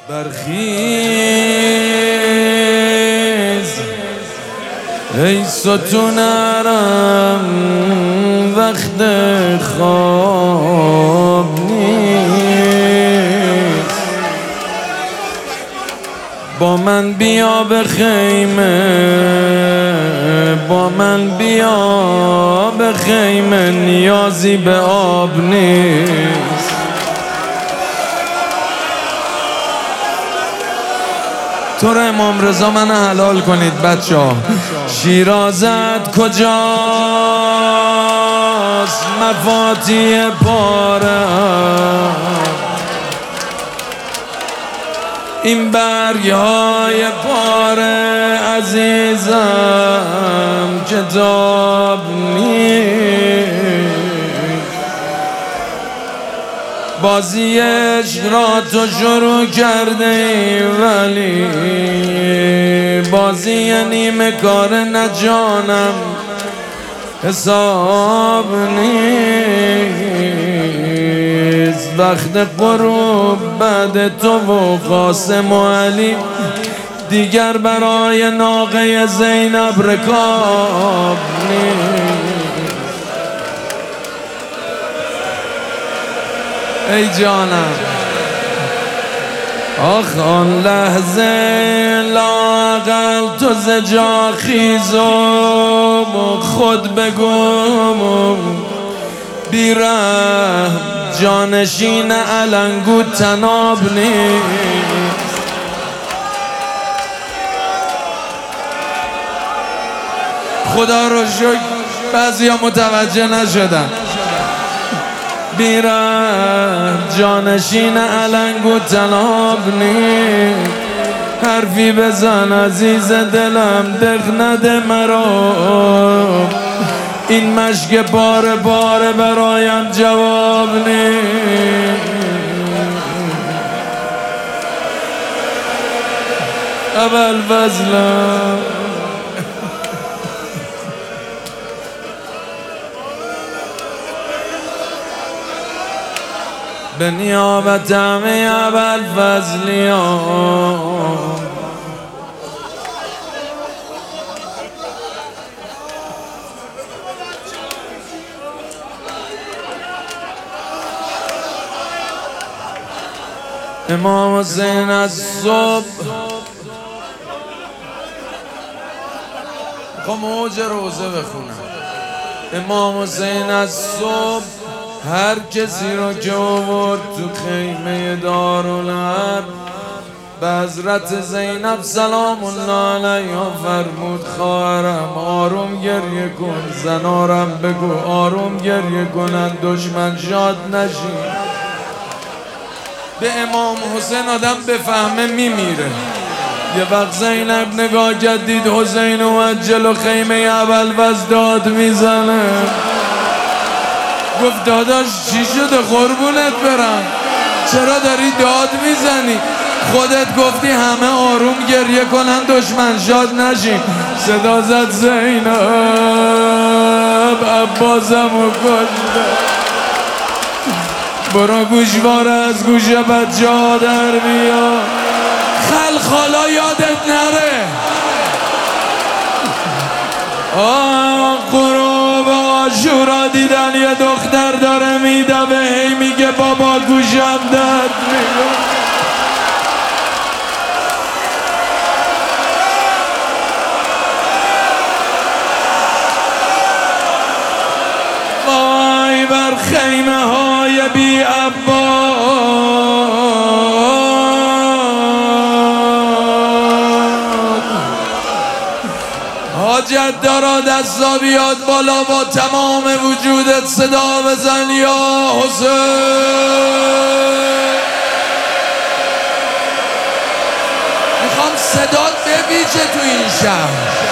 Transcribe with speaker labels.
Speaker 1: برخیز ای ستونرم وقت خواب نیست، با من بیا به خیمه، با من بیا به خیمه، نیازی به آب نیست. تو را امام رضا من حلال کنید بچه ها. شیرازت کجاست مفاتیح پاره، این برگ های پاره عزیزم کتاب نیست. بازی عشق را تو شروع کرده ای، ولی بازی نیمه کار نجانم حساب نیست. وقت غروب بعد تو و قاسم و علی دیگر برای ناقه زینب رکاب نیست. ای جانم آخ آن لحظه لااقل تو ز جا خیز و خود بگو بیرحم جانشین علنگو تناب نیست. خدا رو شکر بعضی ها متوجه نشدن. بیرحم جانشین علنگو تناب نیست. حرفی بزن عزیز دلم دق نده مرا، این مشک باره باره برایم جواب نیست. ابوالفضلم به نیابت همه ابوالفضلیان امام حسین از صبح موج روزه بخونم. امام حسین از صبح هر کسی را که آورد تو خیمه دارالحرب به حضرت زینب سلام الله علیها فرمود خواهرم آروم گریه کن، زنارم بگو آروم گریه کنن دشمن شاد نشین. به امام حسین آدم بفهمه میمیره. یه وقت زینب نگاه کرد دید حسین اومد جلو خیمه ابوالفضل داد میزنه. گفت داداش چی شده قربونت برم، چرا داری داد میزنی؟ خودت گفتی همه آروم گریه کنن دشمن شاد نشین. صدا زد زینب عباسمو کشته، برو گوشواره از گوش بچه ها در بیا، خالا یادت نره. غروب عاشورا دیدن یه دختر داره میدوه، هی میگه بابا گوشم درد میگه. وای بر خیمه های بی عباس، حاجت دارا دستا بیاد بالا با تمام وجودت صدا بزن یا حسین. میخوام صدات بپیچه تو این شهر.